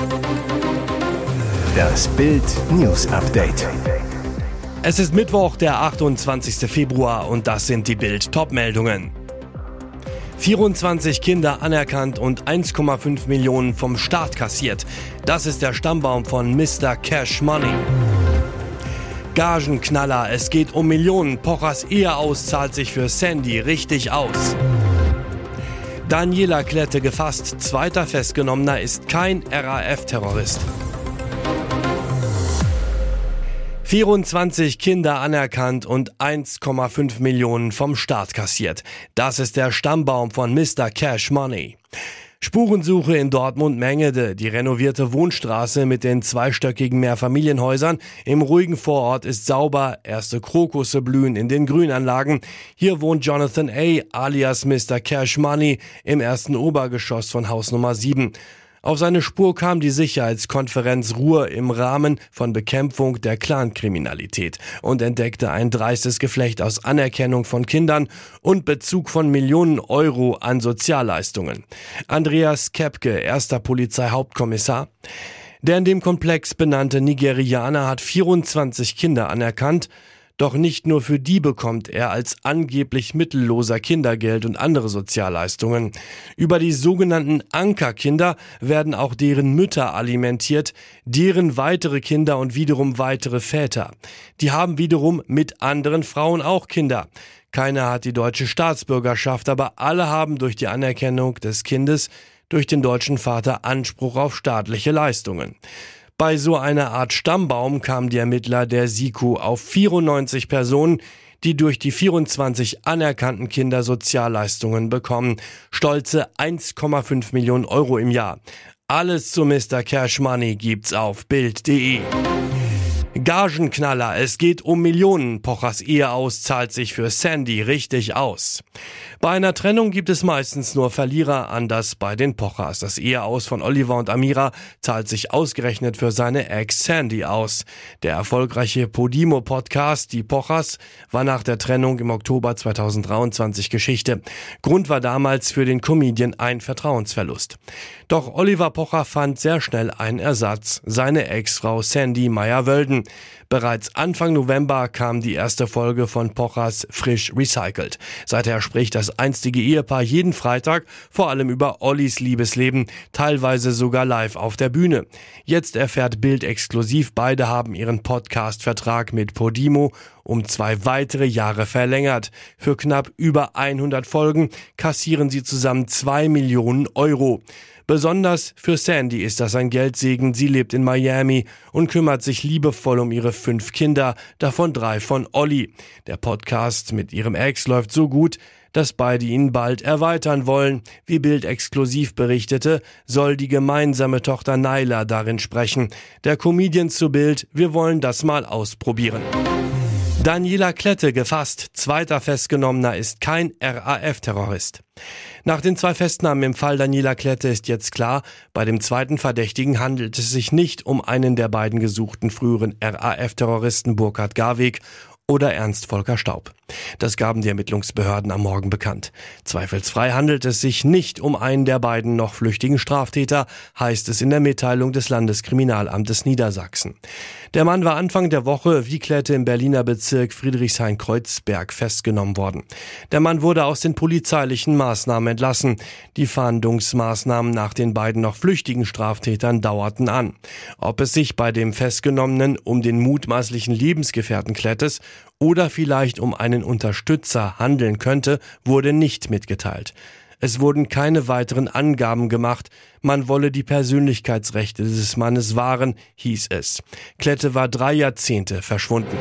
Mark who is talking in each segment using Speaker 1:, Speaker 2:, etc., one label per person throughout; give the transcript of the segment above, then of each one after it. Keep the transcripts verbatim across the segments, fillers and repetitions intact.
Speaker 1: Das Bild News Update.
Speaker 2: Es ist Mittwoch, der achtundzwanzigster Februar und das sind die Bild-Top-Meldungen. vierundzwanzig Kinder anerkannt und eins Komma fünf Millionen vom Staat kassiert. Das ist der Stammbaum von Mister Cash Money. Gagenknaller, es geht um Millionen. Pochers Ehe aus zahlt sich für Sandy richtig aus. Daniela Klette gefasst. Zweiter Festgenommener ist kein R A F-Terrorist. vierundzwanzig Kinder anerkannt und eins Komma fünf Millionen vom Staat kassiert. Das ist der Stammbaum von Mister Cash Money. Spurensuche in Dortmund-Mengede. Die renovierte Wohnstraße mit den zweistöckigen Mehrfamilienhäusern im ruhigen Vorort ist sauber. Erste Krokusse blühen in den Grünanlagen. Hier wohnt Jonathan A. alias Mister Cash Money im ersten Obergeschoss von Haus Nummer sieben. Auf seine Spur kam die Sicherheitskonferenz Ruhr im Rahmen von Bekämpfung der Clankriminalität und entdeckte ein dreistes Geflecht aus Anerkennung von Kindern und Bezug von Millionen Euro an Sozialleistungen. Andreas Kepke, erster Polizeihauptkommissar. Der in dem Komplex benannte Nigerianer hat vierundzwanzig Kinder anerkannt. Doch nicht nur für die bekommt er als angeblich mittelloser Kindergeld und andere Sozialleistungen. Über die sogenannten Ankerkinder werden auch deren Mütter alimentiert, deren weitere Kinder und wiederum weitere Väter. Die haben wiederum mit anderen Frauen auch Kinder. Keiner hat die deutsche Staatsbürgerschaft, aber alle haben durch die Anerkennung des Kindes durch den deutschen Vater Anspruch auf staatliche Leistungen. Bei so einer Art Stammbaum kamen die Ermittler der SIKO auf vierundneunzig Personen, die durch die vierundzwanzig anerkannten Kinder Sozialleistungen bekommen. Stolze eins Komma fünf Millionen Euro im Jahr. Alles zu Mister Cash Money gibt's auf Bild punkt de. Gagenknaller, es geht um Millionen. Pochers Ehe aus zahlt sich für Sandy richtig aus. Bei einer Trennung gibt es meistens nur Verlierer, anders bei den Pochers. Das Eheaus von Oliver und Amira zahlt sich ausgerechnet für seine Ex Sandy aus. Der erfolgreiche Podimo-Podcast Die Pochers war nach der Trennung im Oktober zweitausenddreiundzwanzig Geschichte. Grund war damals für den Comedian ein Vertrauensverlust. Doch Oliver Pocher fand sehr schnell einen Ersatz, seine Ex-Frau Sandy Meyer-Wölden. Bereits Anfang November kam die erste Folge von Pochers Frisch Recycelt. Seither spricht das einstige Ehepaar jeden Freitag vor allem über Ollis Liebesleben, teilweise sogar live auf der Bühne. Jetzt erfährt Bild exklusiv, beide haben ihren Podcast-Vertrag mit Podimo um zwei weitere Jahre verlängert. Für knapp über hundert Folgen kassieren sie zusammen zwei Millionen Euro. Besonders für Sandy ist das ein Geldsegen. Sie lebt in Miami und kümmert sich liebevoll um ihre fünf Kinder, davon drei von Olli. Der Podcast mit ihrem Ex läuft so gut, dass beide ihn bald erweitern wollen. Wie Bild exklusiv berichtete, soll die gemeinsame Tochter Naila darin sprechen. Der Comedian zu Bild: Wir wollen das mal ausprobieren. Daniela Klette gefasst. Zweiter Festgenommener ist kein R A F-Terrorist. Nach den zwei Festnahmen im Fall Daniela Klette ist jetzt klar, bei dem zweiten Verdächtigen handelt es sich nicht um einen der beiden gesuchten früheren R A F-Terroristen Burkhard Garweg oder Ernst Volker Staub. Das gaben die Ermittlungsbehörden am Morgen bekannt. Zweifelsfrei handelt es sich nicht um einen der beiden noch flüchtigen Straftäter, heißt es in der Mitteilung des Landeskriminalamtes Niedersachsen. Der Mann war Anfang der Woche wie Klette im Berliner Bezirk Friedrichshain-Kreuzberg festgenommen worden. Der Mann wurde aus den polizeilichen Maßnahmen entlassen. Die Fahndungsmaßnahmen nach den beiden noch flüchtigen Straftätern dauerten an. Ob es sich bei dem Festgenommenen um den mutmaßlichen Lebensgefährten Klettes oder vielleicht um einen Unterstützer handeln könnte, wurde nicht mitgeteilt. Es wurden keine weiteren Angaben gemacht. Man wolle die Persönlichkeitsrechte des Mannes wahren, hieß es. Klette war drei Jahrzehnte verschwunden.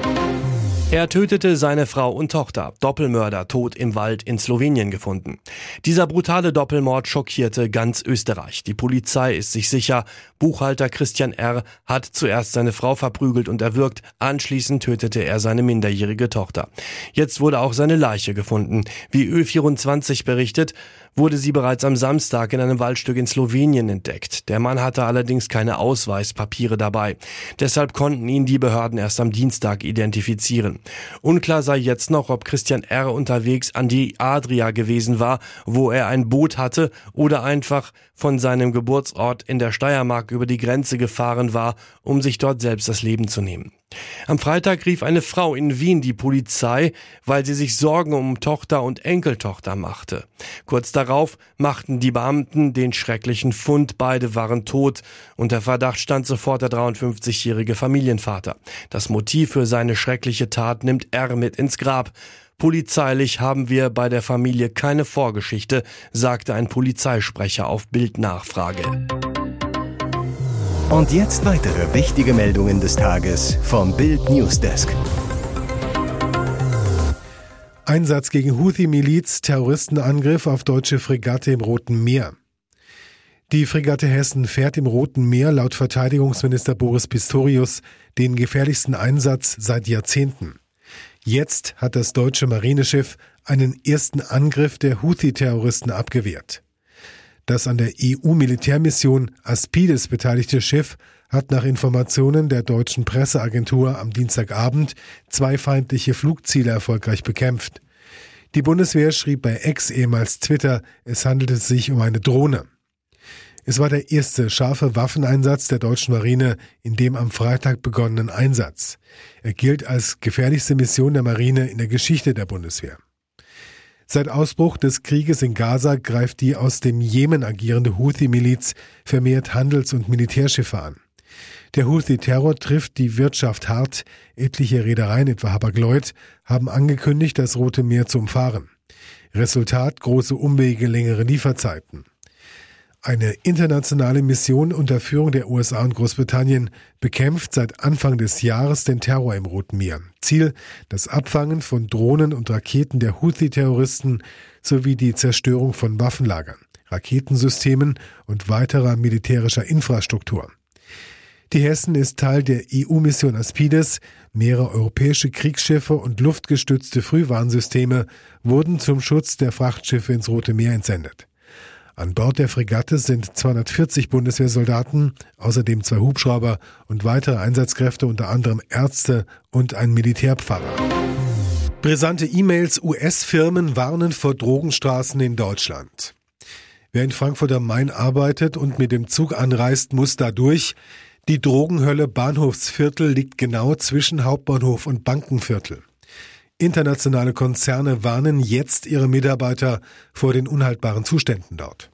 Speaker 2: Er tötete seine Frau und Tochter. Doppelmörder tot im Wald in Slowenien gefunden. Dieser brutale Doppelmord schockierte ganz Österreich. Die Polizei ist sich sicher, Buchhalter Christian R. hat zuerst seine Frau verprügelt und erwürgt. Anschließend tötete er seine minderjährige Tochter. Jetzt wurde auch seine Leiche gefunden. Wie Ö vierundzwanzig berichtet, wurde sie bereits am Samstag in einem Waldstück in Slowenien entdeckt. Der Mann hatte allerdings keine Ausweispapiere dabei. Deshalb konnten ihn die Behörden erst am Dienstag identifizieren. Unklar sei jetzt noch, ob Christian R. unterwegs an die Adria gewesen war, wo er ein Boot hatte, oder einfach von seinem Geburtsort in der Steiermark über die Grenze gefahren war, um sich dort selbst das Leben zu nehmen. Am Freitag rief eine Frau in Wien die Polizei, weil sie sich Sorgen um Tochter und Enkeltochter machte. Kurz darauf machten die Beamten den schrecklichen Fund, beide waren tot. Unter Verdacht stand sofort der dreiundfünfzigjährige Familienvater. Das Motiv für seine schreckliche Tat nimmt R mit ins Grab. Polizeilich haben wir bei der Familie keine Vorgeschichte, sagte ein Polizeisprecher auf Bild-Nachfrage.
Speaker 1: Und jetzt weitere wichtige Meldungen des Tages vom Bild Newsdesk.
Speaker 3: Einsatz gegen Houthi-Miliz, Terroristenangriff auf deutsche Fregatte im Roten Meer. Die Fregatte Hessen fährt im Roten Meer laut Verteidigungsminister Boris Pistorius den gefährlichsten Einsatz seit Jahrzehnten. Jetzt hat das deutsche Marineschiff einen ersten Angriff der Houthi-Terroristen abgewehrt. Das an der E U-Militärmission Aspides beteiligte Schiff hat nach Informationen der deutschen Presseagentur am Dienstagabend zwei feindliche Flugziele erfolgreich bekämpft. Die Bundeswehr schrieb bei X, ehemals Twitter, es handelte sich um eine Drohne. Es war der erste scharfe Waffeneinsatz der deutschen Marine in dem am Freitag begonnenen Einsatz. Er gilt als gefährlichste Mission der Marine in der Geschichte der Bundeswehr. Seit Ausbruch des Krieges in Gaza greift die aus dem Jemen agierende Houthi-Miliz vermehrt Handels- und Militärschiffe an. Der Houthi-Terror trifft die Wirtschaft hart. Etliche Reedereien, etwa Hapag-Lloyd, haben angekündigt, das Rote Meer zu umfahren. Resultat: große Umwege, längere Lieferzeiten. Eine internationale Mission unter Führung der U S A und Großbritannien bekämpft seit Anfang des Jahres den Terror im Roten Meer. Ziel: das Abfangen von Drohnen und Raketen der Houthi-Terroristen sowie die Zerstörung von Waffenlagern, Raketensystemen und weiterer militärischer Infrastruktur. Die Hessen ist Teil der E U-Mission Aspides. Mehrere europäische Kriegsschiffe und luftgestützte Frühwarnsysteme wurden zum Schutz der Frachtschiffe ins Rote Meer entsendet. An Bord der Fregatte sind zweihundertvierzig Bundeswehrsoldaten, außerdem zwei Hubschrauber und weitere Einsatzkräfte, unter anderem Ärzte und ein Militärpfarrer. Brisante E-Mails: U S-Firmen warnen vor Drogenstraßen in Deutschland. Wer in Frankfurt am Main arbeitet und mit dem Zug anreist, muss da durch. Die Drogenhölle Bahnhofsviertel liegt genau zwischen Hauptbahnhof und Bankenviertel. Internationale Konzerne warnen jetzt ihre Mitarbeiter vor den unhaltbaren Zuständen dort.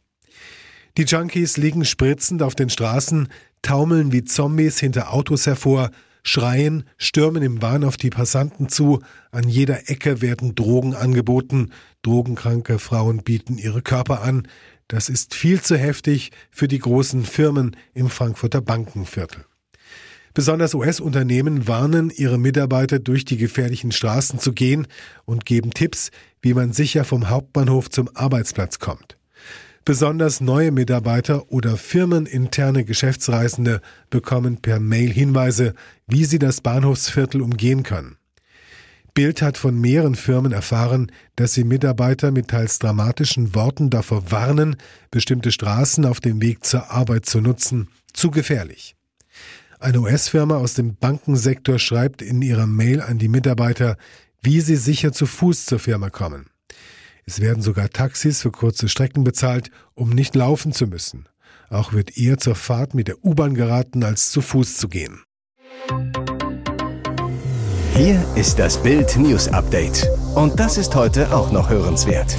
Speaker 3: Die Junkies liegen spritzend auf den Straßen, taumeln wie Zombies hinter Autos hervor, schreien, stürmen im Wahn auf die Passanten zu. An jeder Ecke werden Drogen angeboten. Drogenkranke Frauen bieten ihre Körper an. Das ist viel zu heftig für die großen Firmen im Frankfurter Bankenviertel. Besonders U S-Unternehmen warnen ihre Mitarbeiter, durch die gefährlichen Straßen zu gehen und geben Tipps, wie man sicher vom Hauptbahnhof zum Arbeitsplatz kommt. Besonders neue Mitarbeiter oder firmeninterne Geschäftsreisende bekommen per Mail Hinweise, wie sie das Bahnhofsviertel umgehen können. Bild hat von mehreren Firmen erfahren, dass sie Mitarbeiter mit teils dramatischen Worten davor warnen, bestimmte Straßen auf dem Weg zur Arbeit zu nutzen. Zu gefährlich. Eine U S-Firma aus dem Bankensektor schreibt in ihrer Mail an die Mitarbeiter, wie sie sicher zu Fuß zur Firma kommen. Es werden sogar Taxis für kurze Strecken bezahlt, um nicht laufen zu müssen. Auch wird eher zur Fahrt mit der U-Bahn geraten, als zu Fuß zu gehen.
Speaker 1: Hier ist das Bild News Update. Und das ist heute auch noch hörenswert.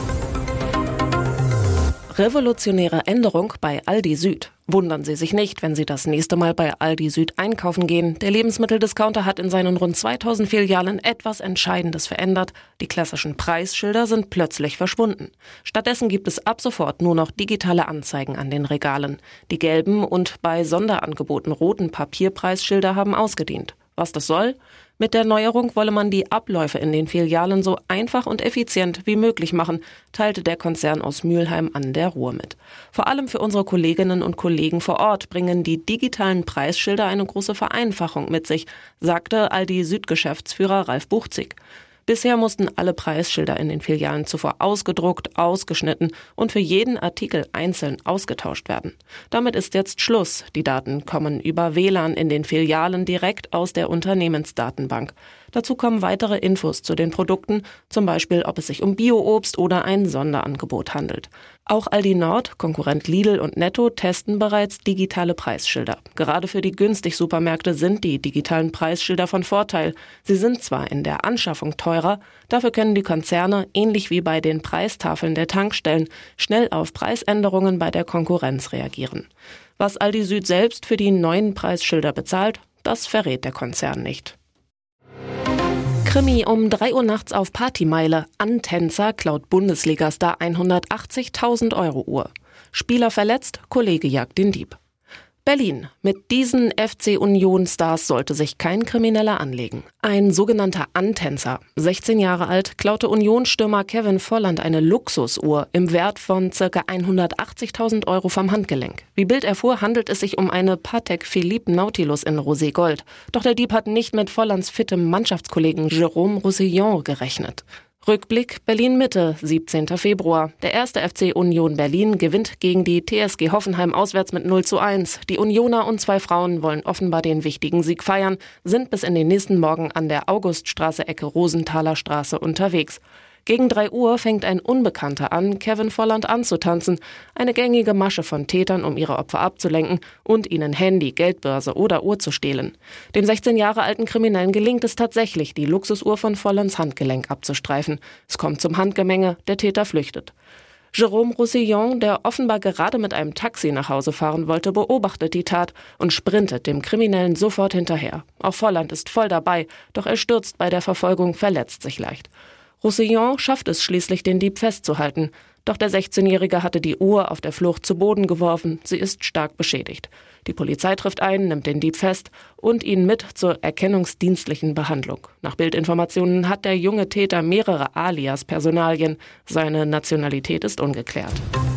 Speaker 4: Revolutionäre Änderung bei Aldi Süd. Wundern Sie sich nicht, wenn Sie das nächste Mal bei Aldi Süd einkaufen gehen. Der Lebensmitteldiscounter hat in seinen rund zweitausend Filialen etwas Entscheidendes verändert. Die klassischen Preisschilder sind plötzlich verschwunden. Stattdessen gibt es ab sofort nur noch digitale Anzeigen an den Regalen. Die gelben und bei Sonderangeboten roten Papierpreisschilder haben ausgedient. Was das soll? Mit der Neuerung wolle man die Abläufe in den Filialen so einfach und effizient wie möglich machen, teilte der Konzern aus Mülheim an der Ruhr mit. Vor allem für unsere Kolleginnen und Kollegen vor Ort bringen die digitalen Preisschilder eine große Vereinfachung mit sich, sagte Aldi Süd-Geschäftsführer Ralf Buchzig. Bisher mussten alle Preisschilder in den Filialen zuvor ausgedruckt, ausgeschnitten und für jeden Artikel einzeln ausgetauscht werden. Damit ist jetzt Schluss. Die Daten kommen über W L A N in den Filialen direkt aus der Unternehmensdatenbank. Dazu kommen weitere Infos zu den Produkten, zum Beispiel ob es sich um Bio-Obst oder ein Sonderangebot handelt. Auch Aldi Nord, Konkurrent Lidl und Netto testen bereits digitale Preisschilder. Gerade für die Günstig-Supermärkte sind die digitalen Preisschilder von Vorteil. Sie sind zwar in der Anschaffung teurer, dafür können die Konzerne, ähnlich wie bei den Preistafeln der Tankstellen, schnell auf Preisänderungen bei der Konkurrenz reagieren. Was Aldi Süd selbst für die neuen Preisschilder bezahlt, das verrät der Konzern nicht. Krimi um drei Uhr nachts auf Partymeile. Antänzer klaut Bundesligastar hundertachtzigtausend Euro Uhr. Spieler verletzt, Kollege jagt den Dieb. Berlin. Mit diesen F C Union-Stars sollte sich kein Krimineller anlegen. Ein sogenannter Antänzer, sechzehn Jahre alt, klaute Union-Stürmer Kevin Volland eine Luxusuhr im Wert von ca. hundertachtzigtausend Euro vom Handgelenk. Wie Bild erfuhr, handelt es sich um eine Patek Philippe Nautilus in Roségold. Doch der Dieb hat nicht mit Vollands fittem Mannschaftskollegen Jérôme Roussillon gerechnet. Rückblick Berlin-Mitte, siebzehnter Februar. Der erste F C Union Berlin gewinnt gegen die T S G Hoffenheim auswärts mit null zu eins. Die Unioner und zwei Frauen wollen offenbar den wichtigen Sieg feiern, sind bis in den nächsten Morgen an der Auguststraße Ecke Rosenthaler Straße unterwegs. Gegen drei Uhr fängt ein Unbekannter an, Kevin Volland anzutanzen. Eine gängige Masche von Tätern, um ihre Opfer abzulenken und ihnen Handy, Geldbörse oder Uhr zu stehlen. Dem sechzehn Jahre alten Kriminellen gelingt es tatsächlich, die Luxusuhr von Vollands Handgelenk abzustreifen. Es kommt zum Handgemenge, der Täter flüchtet. Jérôme Roussillon, der offenbar gerade mit einem Taxi nach Hause fahren wollte, beobachtet die Tat und sprintet dem Kriminellen sofort hinterher. Auch Volland ist voll dabei, doch er stürzt bei der Verfolgung, verletzt sich leicht. Roussillon schafft es schließlich, den Dieb festzuhalten. Doch der sechzehnjährige hatte die Uhr auf der Flucht zu Boden geworfen. Sie ist stark beschädigt. Die Polizei trifft ein, nimmt den Dieb fest und ihn mit zur erkennungsdienstlichen Behandlung. Nach Bildinformationen hat der junge Täter mehrere Alias-Personalien. Seine Nationalität ist ungeklärt.